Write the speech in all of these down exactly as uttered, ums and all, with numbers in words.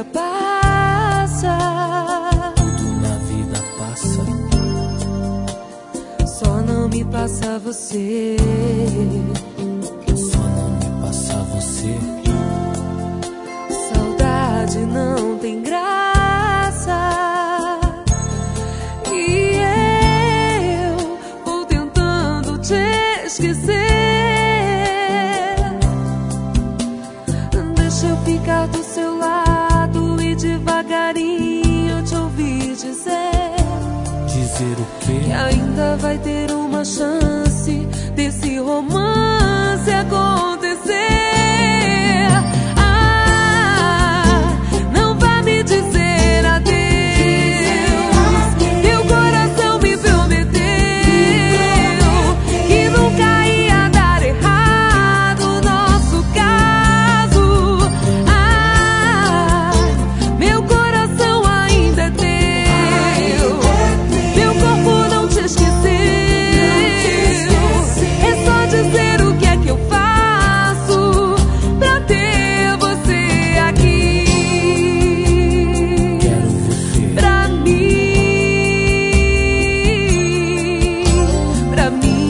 vida passa, tudo na vida passa, só não me passa você. só não me passa você. Saudade não tem graça, e eu vou tentando te esquecer. Deixa eu ficar do seu lado e devagarinho te ouvir dizer, Dizer o quê? que ainda vai ter uma chance desse romance acontecer. Ah, não vá me dizer adeus, meu coração me prometeu que nunca ia dar errado o nosso caso. Ah, meu coração ainda é teu, meu corpo não te esqueceu. É só dizer o que é que eu faço pra ter você aqui. Quero você Pra mim, pra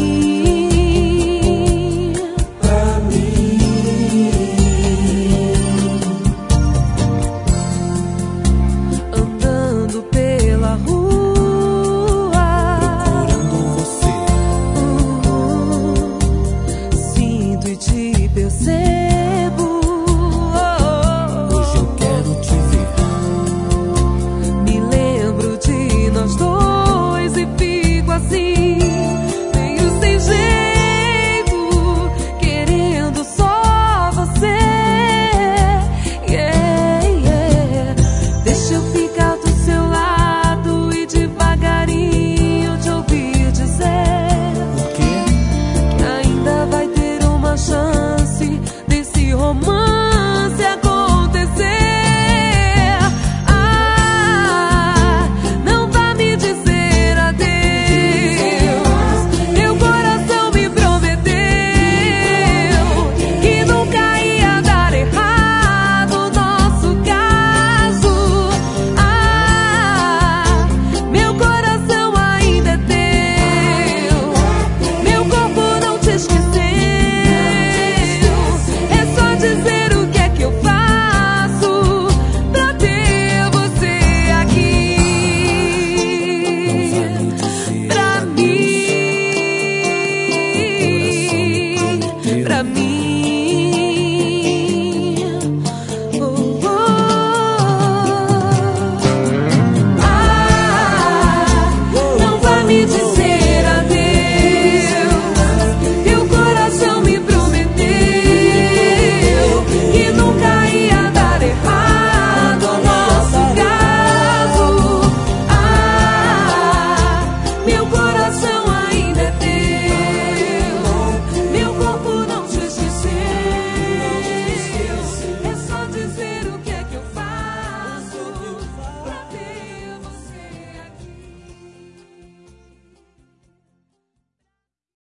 mim, pra mim. andando pela rua, Procurando você, uh, sinto e te percebo.